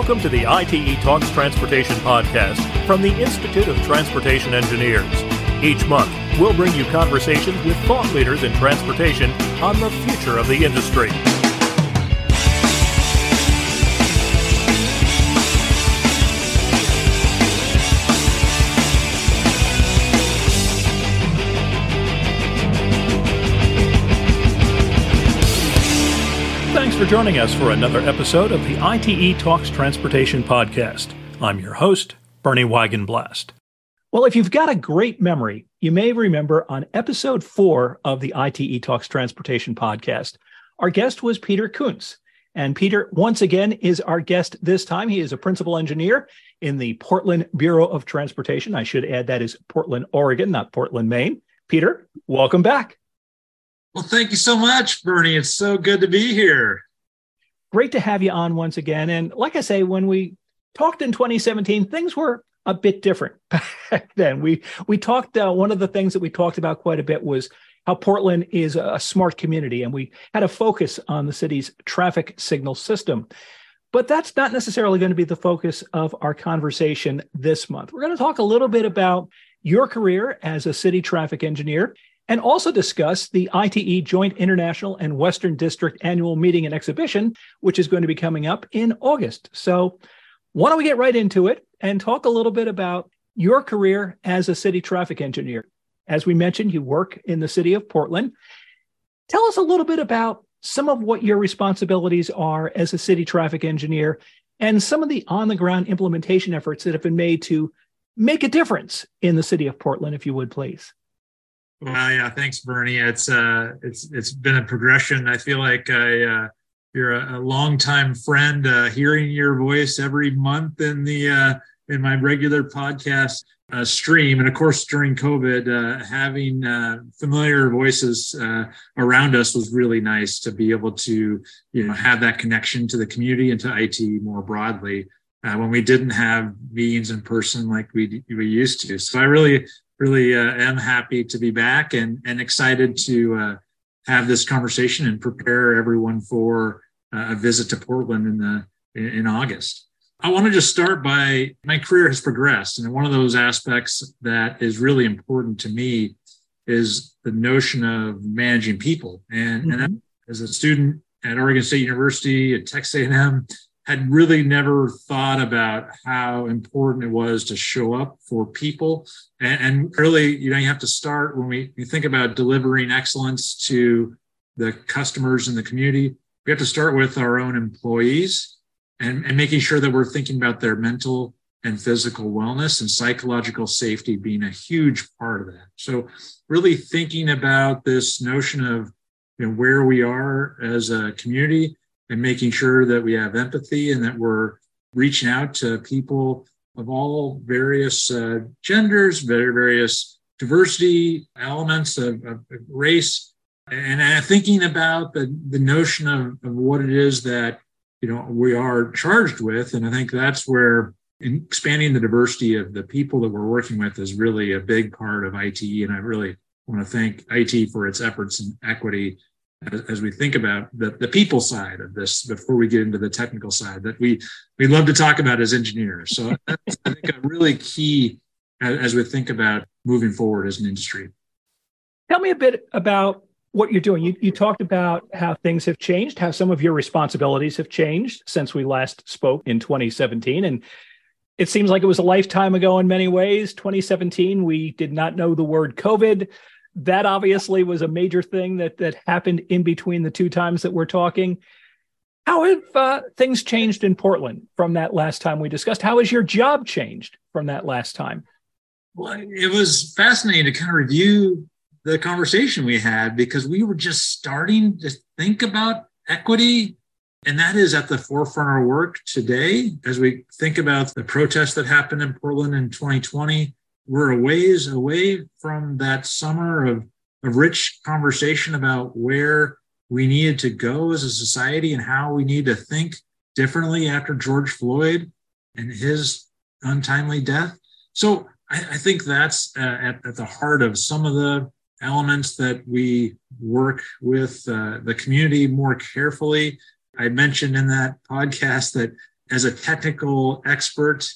Welcome to the ITE Talks Transportation Podcast from the Institute of Transportation Engineers. Each month, we'll bring you conversations with thought leaders in transportation on the future of the industry. Thanks for joining us for another episode of the ITE Talks Transportation Podcast. I'm your host, Bernie Wagenblast. Well, if you've got a great memory, you may remember on episode 4 of the ITE Talks Transportation Podcast, our guest was Peter Kuntz. And Peter, once again, is our guest this time. He is a principal engineer in the Portland Bureau of Transportation. I should add that is Portland, Oregon, not Portland, Maine. Peter, welcome back. Well, thank you so much, Bernie. It's so good to be here. Great to have you on once again. And like I say, when we talked in 2017, things were a bit different back then. We talked, one of the things that we talked about quite a bit was how Portland is a smart community, and we had a focus on the city's traffic signal system. But that's not necessarily going to be the focus of our conversation this month. We're going to talk a little bit about your career as a city traffic engineer, and also discuss the ITE Joint International and Western District Annual Meeting and Exhibition, which is going to be coming up in August. So why don't we get right into it and talk a little bit about your career as a city traffic engineer. As we mentioned, you work in the city of Portland. Tell us a little bit about some of what your responsibilities are as a city traffic engineer and some of the on-the-ground implementation efforts that have been made to make a difference in the city of Portland, if you would, please. Well, yeah, thanks, Bernie. It's been a progression. I feel like you're a longtime friend. Hearing your voice every month in in my regular podcast stream, and of course during COVID, having familiar voices around us was really nice to be able to have that connection to the community and to IT more broadly when we didn't have meetings in person like we used to. So I really am happy to be back and excited to have this conversation and prepare everyone for a visit to Portland in August. I want to just start by my career has progressed. And one of those aspects that is really important to me is the notion of managing people. And as a student at Oregon State University, at Texas A&M, had really never thought about how important it was to show up for people. And really, you have to start when you think about delivering excellence to the customers in the community. We have to start with our own employees and making sure that we're thinking about their mental and physical wellness and psychological safety being a huge part of that. So really thinking about this notion of where we are as a community and making sure that we have empathy and that we're reaching out to people of all various genders, various diversity elements of race, and thinking about the notion of what it is that we are charged with. And I think that's where expanding the diversity of the people that we're working with is really a big part of ITE. And I really want to thank ITE for its efforts in equity as we think about the people side of this before we get into the technical side that we love to talk about as engineers. So that's, I think, a really key as we think about moving forward as an industry. Tell me a bit about what you're doing. You talked about how things have changed, how some of your responsibilities have changed since we last spoke in 2017. And it seems like it was a lifetime ago in many ways. 2017, we did not know the word COVID. That obviously was a major thing that happened in between the two times that we're talking. How have things changed in Portland from that last time we discussed? How has your job changed from that last time? Well, it was fascinating to kind of review the conversation we had because we were just starting to think about equity. And that is at the forefront of our work today as we think about the protests that happened in Portland in 2020. We're a ways away from that summer of rich conversation about where we needed to go as a society and how we need to think differently after George Floyd and his untimely death. So I think that's at the heart of some of the elements that we work with the community more carefully. I mentioned in that podcast that as a technical expert,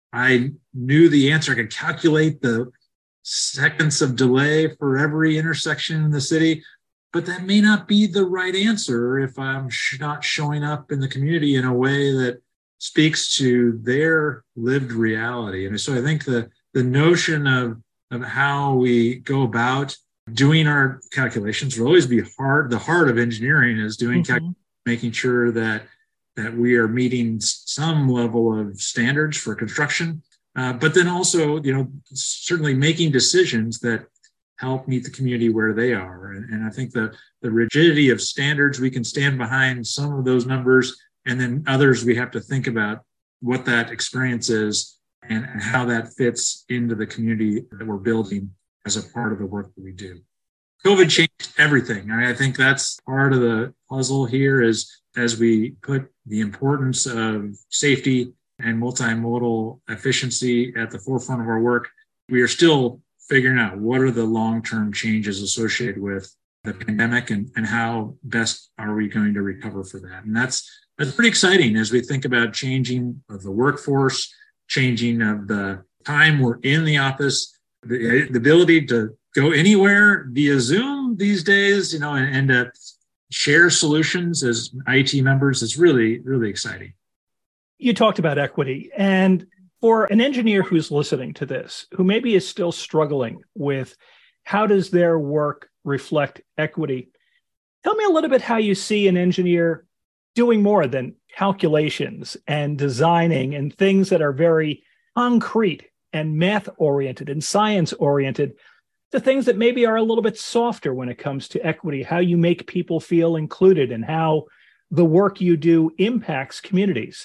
I knew the answer. I could calculate the seconds of delay for every intersection in the city, but that may not be the right answer if I'm not showing up in the community in a way that speaks to their lived reality. And so I think the notion of how we go about doing our calculations will always be hard. The heart of engineering is doing making sure that we are meeting some level of standards for construction, but then also, certainly making decisions that help meet the community where they are. And I think the rigidity of standards, we can stand behind some of those numbers, and then others we have to think about what that experience is and how that fits into the community that we're building as a part of the work that we do. COVID changed everything. I think that's part of the puzzle here is as we put the importance of safety and multimodal efficiency at the forefront of our work, we are still figuring out what are the long-term changes associated with the pandemic and how best are we going to recover for that. And that's pretty exciting as we think about changing of the workforce, changing of the time we're in the office, the ability to go anywhere via Zoom these days, and to share solutions as IT members is really, really exciting. You talked about equity, and for an engineer who's listening to this, who maybe is still struggling with how does their work reflect equity, tell me a little bit how you see an engineer doing more than calculations and designing and things that are very concrete and math-oriented and science-oriented, to things that maybe are a little bit softer when it comes to equity, how you make people feel included and how the work you do impacts communities.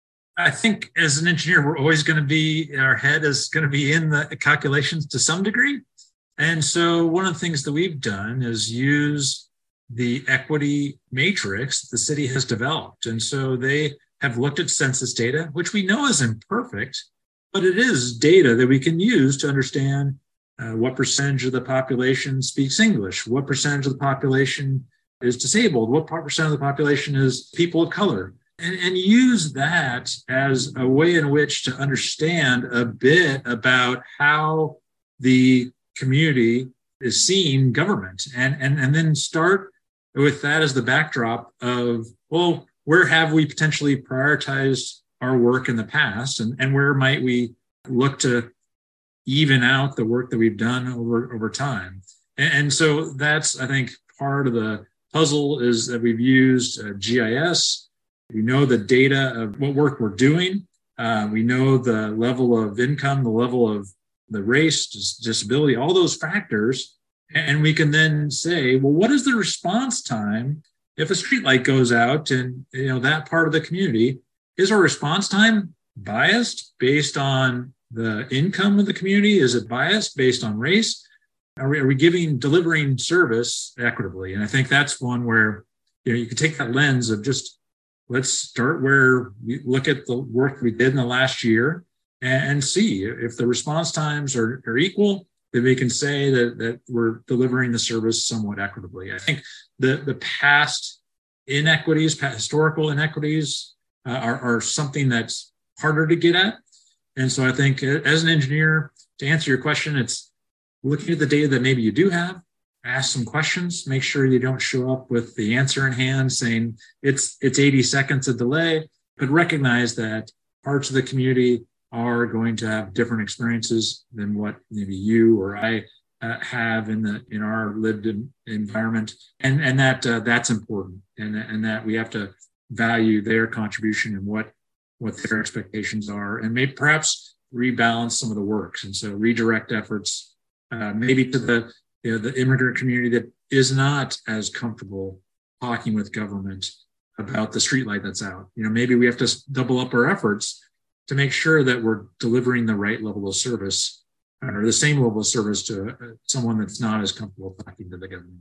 I think as an engineer, we're always going to be, our head is going to be in the calculations to some degree. And so one of the things that we've done is use the equity matrix the city has developed. And so they have looked at census data, which we know is imperfect, but it is data that we can use to understand what percentage of the population speaks English, what percentage of the population is disabled, what percent of the population is people of color, and use that as a way in which to understand a bit about how the community is seeing government, and then start with that as the backdrop of, well, where have we potentially prioritized our work in the past, and where might we look to even out the work that we've done over time. And so that's, I think, part of the puzzle is that we've used GIS. We know the data of what work we're doing. We know the level of income, the level of the race, disability, all those factors. And we can then say, well, what is the response time if a streetlight goes out in that part of the community? Is our response time biased based on the income of the community? Is it biased based on race? Are we delivering service equitably? And I think that's one where you can take that lens of just let's start where we look at the work we did in the last year and see if the response times are equal, then we can say that we're delivering the service somewhat equitably. I think the past inequities, historical inequities are something that's harder to get at. And so I think as an engineer, to answer your question, it's looking at the data that maybe you do have, ask some questions, make sure you don't show up with the answer in hand saying it's 80 seconds of delay, but recognize that parts of the community are going to have different experiences than what maybe you or I have in our lived environment, and that's important, and that we have to value their contribution and what their expectations are, and maybe perhaps rebalance some of the works. And so redirect efforts maybe to the immigrant community that is not as comfortable talking with government about the streetlight that's out. Maybe we have to double up our efforts to make sure that we're delivering the right level of service or the same level of service to someone that's not as comfortable talking to the government.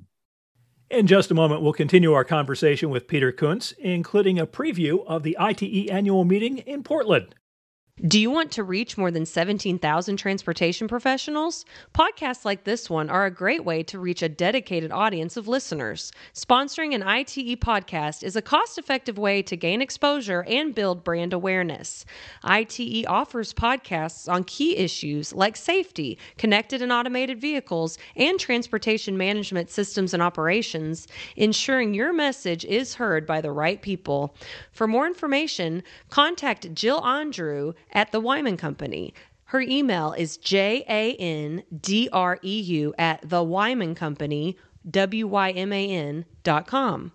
In just a moment, we'll continue our conversation with Peter Kuntz, including a preview of the ITE annual meeting in Portland. Do you want to reach more than 17,000 transportation professionals? Podcasts like this one are a great way to reach a dedicated audience of listeners. Sponsoring an ITE podcast is a cost-effective way to gain exposure and build brand awareness. ITE offers podcasts on key issues like safety, connected and automated vehicles, and transportation management systems and operations, ensuring your message is heard by the right people. For more information, contact Jill Andrew at the Wyman Company. Her email is jandreu@thewymancompany, WYMAN.com.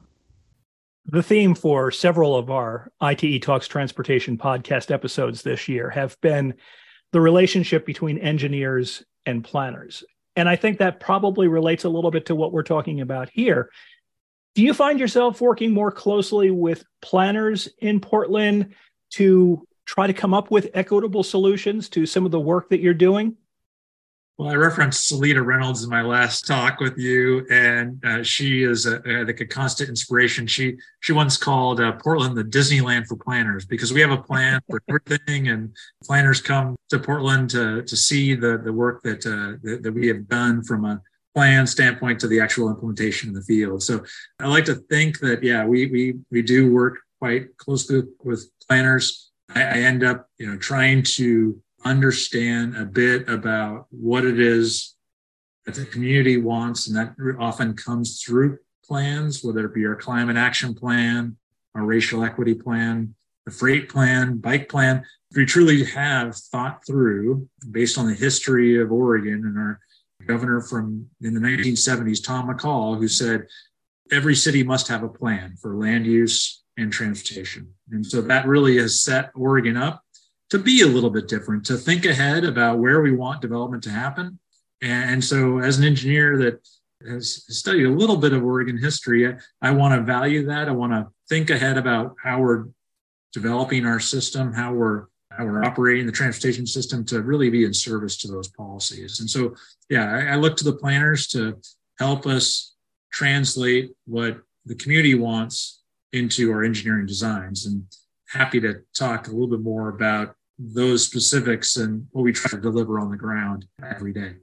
The theme for several of our ITE Talks Transportation podcast episodes this year have been the relationship between engineers and planners. And I think that probably relates a little bit to what we're talking about here. Do you find yourself working more closely with planners in Portland to try to come up with equitable solutions to some of the work that you're doing? Well, I referenced Salita Reynolds in my last talk with you, and she is, I think, a constant inspiration. She once called Portland the Disneyland for planners, because we have a plan for everything, and planners come to Portland to see the work that we have done from a plan standpoint to the actual implementation in the field. So I like to think that, yeah, we do work quite closely with planners. I end up, trying to understand a bit about what it is that the community wants, and that often comes through plans, whether it be our climate action plan, our racial equity plan, the freight plan, bike plan. We truly have thought through, based on the history of Oregon and our governor from in the 1970s, Tom McCall, who said every city must have a plan for land use and transportation. And so that really has set Oregon up to be a little bit different, to think ahead about where we want development to happen. And so as an engineer that has studied a little bit of Oregon history, I want to value that. I want to think ahead about how we're developing our system, how we're operating the transportation system to really be in service to those policies. And so, yeah, I look to the planners to help us translate what the community wants into our engineering designs, and happy to talk a little bit more about those specifics and what we try to deliver on the ground every day.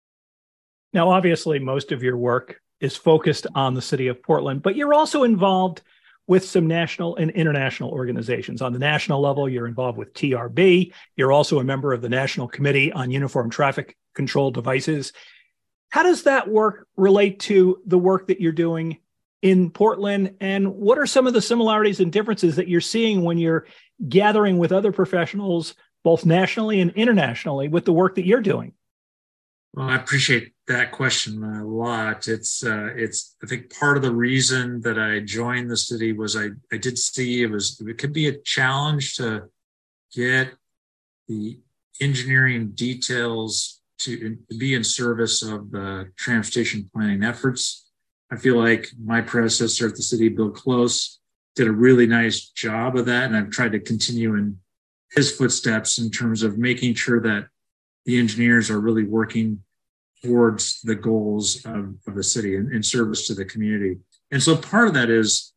Now, obviously, most of your work is focused on the city of Portland, but you're also involved with some national and international organizations. On the national level, you're involved with TRB. You're also a member of the National Committee on Uniform Traffic Control Devices. How does that work relate to the work that you're doing in Portland? And what are some of the similarities and differences that you're seeing when you're gathering with other professionals, both nationally and internationally, with the work that you're doing? Well, I appreciate that question a lot. It's I think part of the reason that I joined the city was I did see it could be a challenge to get the engineering details to be in service of the transportation planning efforts. I feel like my predecessor at the city, Bill Close, did a really nice job of that, and I've tried to continue in his footsteps in terms of making sure that the engineers are really working towards the goals of the city in service to the community. And so part of that is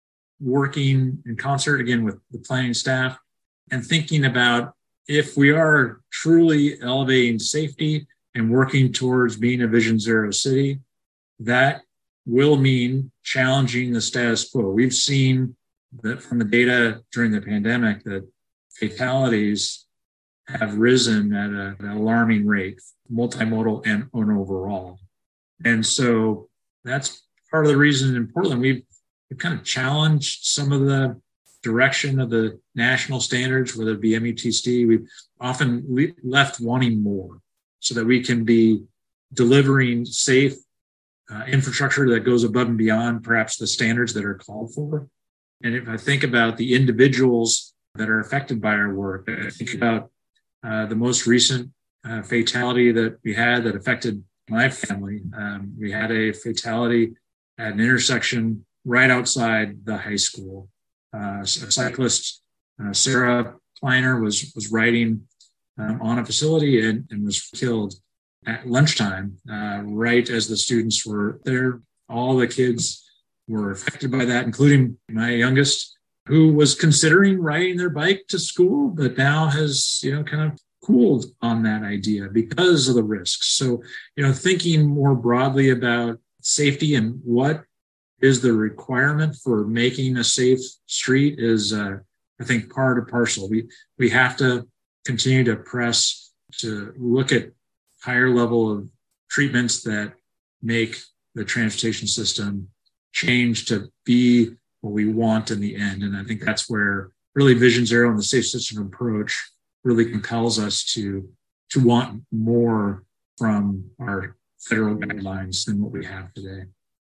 working in concert, again, with the planning staff and thinking about, if we are truly elevating safety and working towards being a Vision Zero city, that will mean challenging the status quo. We've seen that from the data during the pandemic that fatalities have risen at an alarming rate, multimodal and overall. And so that's part of the reason in Portland we've kind of challenged some of the direction of the national standards, whether it be METC. We've often left wanting more so that we can be delivering safe infrastructure that goes above and beyond perhaps the standards that are called for. And if I think about the individuals that are affected by our work, I think about the most recent fatality that we had that affected my family. We had a fatality at an intersection right outside the high school. A cyclist, Sarah Kleiner, was riding on a facility and was killed at lunchtime, right as the students were there. All the kids were affected by that, including my youngest, who was considering riding their bike to school, but now has, kind of cooled on that idea because of the risks. So, thinking more broadly about safety and what is the requirement for making a safe street is, I think, part and parcel. We have to continue to press to look at higher level of treatments that make the transportation system change to be what we want in the end. And I think that's where really Vision Zero and the safe system approach really compels us to want more from our federal guidelines than what we have today.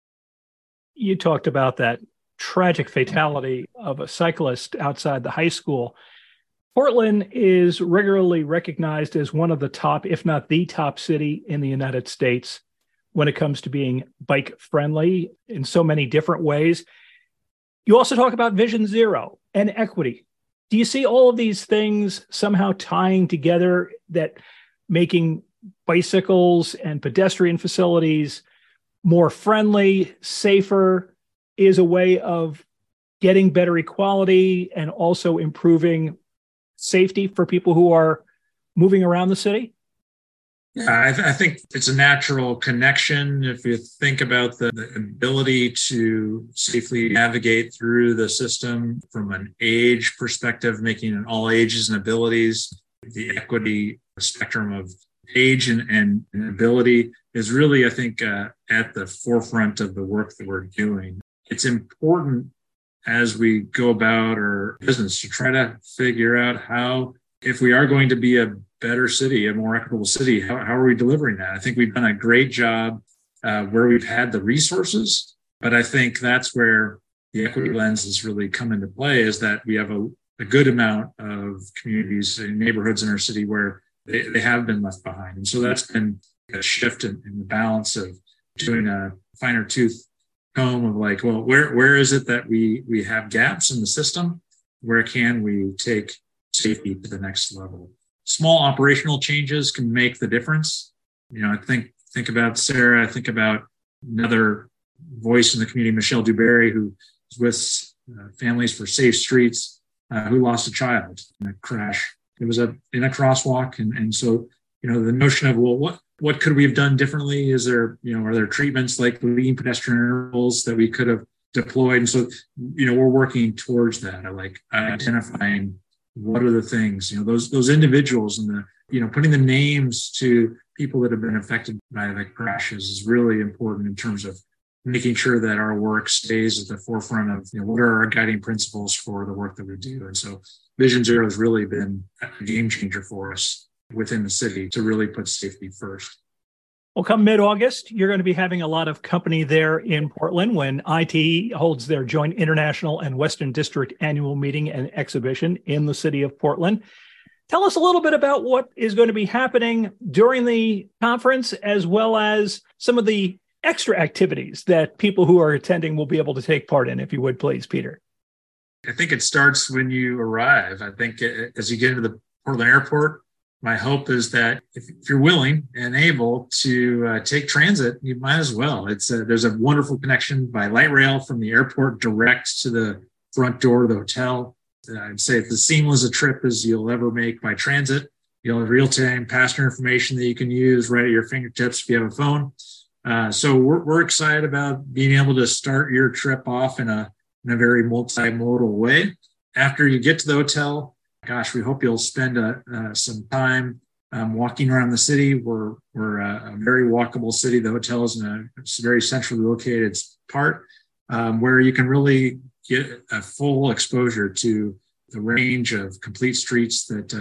You talked about that tragic fatality of a cyclist outside the high school. Portland is regularly recognized as one of the top, if not the top city in the United States when it comes to being bike friendly in so many different ways. You also talk about Vision Zero and equity. Do you see all of these things somehow tying together, that making bicycles and pedestrian facilities more friendly, safer is a way of getting better equality and also improving safety for people who are moving around the city? Yeah, I think it's a natural connection. If you think about the ability to safely navigate through the system from an age perspective, making it all ages and abilities, the equity spectrum of age and ability is really, I think, at the forefront of the work that we're doing. It's important as we go about our business to try to figure out how, if we are going to be a better city, a more equitable city, how are we delivering that? I think we've done a great job where we've had the resources, but I think that's where the equity lens has really come into play, is that we have a good amount of communities and neighborhoods in our city where they have been left behind. And so that's been a shift in the balance of doing a finer tooth comb of like, well, where is it that we have gaps in the system? Where can we take safety to the next level? Small operational changes can make the difference. I think about Sarah. I think about another voice in the community, Michelle Dewberry, who is with Families for Safe Streets, who lost a child in a crash. It was in a crosswalk. And so, the notion of, well, what could we have done differently? Is there, are there treatments like lean pedestrian intervals that we could have deployed? And so, we're working towards that, like identifying what are the things, those individuals and putting the names to people that have been affected by the crashes is really important in terms of making sure that our work stays at the forefront of, what are our guiding principles for the work that we do. And so Vision Zero has really been a game changer for us within the city to really put safety first. Well, come mid-August, you're going to be having a lot of company there in Portland when ITE holds their joint International and Western District annual meeting and exhibition in the city of Portland. Tell us a little bit about what is going to be happening during the conference, as well as some of the extra activities that people who are attending will be able to take part in, if you would, please, Peter. I think it starts when you arrive. I think as you get into the Portland airport, my hope is that if you're willing and able to take transit, you might as well. There's a wonderful connection by light rail from the airport direct to the front door of the hotel. I'd say it's as seamless a trip as you'll ever make by transit. You'll have real-time passenger information that you can use right at your fingertips if you have a phone. So we're excited about being able to start your trip off in a very multimodal way. After you get to the hotel, gosh, we hope you'll spend some time walking around the city. We're a very walkable city. The hotel is in a very centrally located part where you can really get a full exposure to the range of complete streets that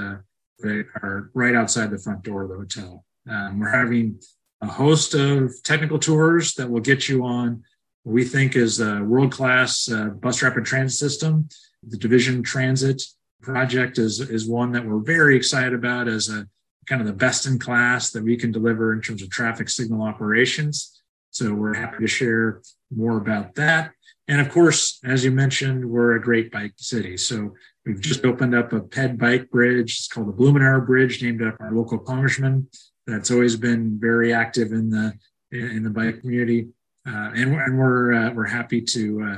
are right outside the front door of the hotel. We're having a host of technical tours that will get you on what we think is a world-class bus rapid transit system. The Division Transit project is one that we're very excited about as a kind of the best in class that we can deliver in terms of traffic signal operations. So we're happy to share more about that. And of course, as you mentioned, we're a great bike city. So we've just opened up a ped bike bridge. It's called the Blue Monaro Bridge, named after our local congressman. That's always been very active in the bike community. And we're happy to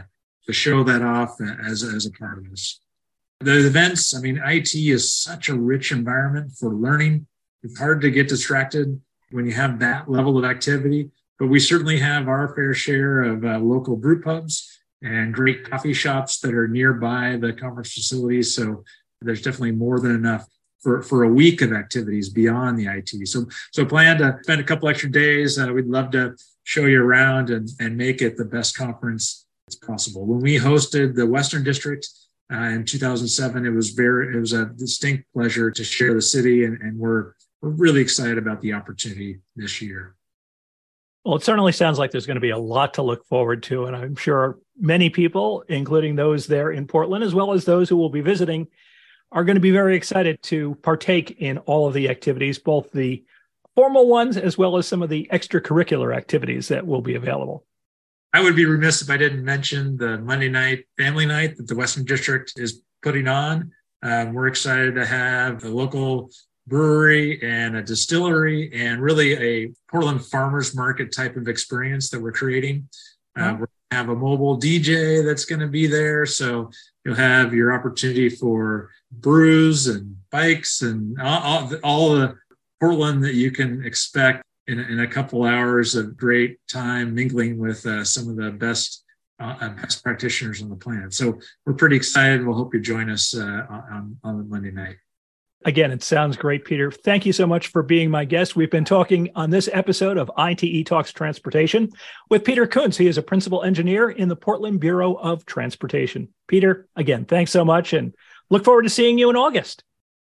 show that off as a part of this. The events, I mean, IT is such a rich environment for learning. It's hard to get distracted when you have that level of activity, but we certainly have our fair share of local brew pubs and great coffee shops that are nearby the conference facilities. So there's definitely more than enough for a week of activities beyond the IT. So plan to spend a couple extra days. We'd love to show you around and make it the best conference as possible. When we hosted the Western District in 2007, it was a distinct pleasure to share the city, and we're really excited about the opportunity this year. Well, it certainly sounds like there's going to be a lot to look forward to, and I'm sure many people, including those there in Portland, as well as those who will be visiting, are going to be very excited to partake in all of the activities, both the formal ones as well as some of the extracurricular activities that will be available. I would be remiss if I didn't mention the Monday night family night that the Western District is putting on. We're excited to have the local brewery and a distillery and really a Portland farmers market type of experience that we're creating. We're going to have a mobile DJ that's going to be there. So you'll have your opportunity for brews and bikes and all the Portland that you can expect in a couple hours of great time mingling with some of the best practitioners on the planet. So we're pretty excited. We'll hope you join us on the Monday night. Again, it sounds great, Peter. Thank you so much for being my guest. We've been talking on this episode of ITE Talks Transportation with Peter Kuntz. He is a principal engineer in the Portland Bureau of Transportation. Peter, again, thanks so much, and look forward to seeing you in August.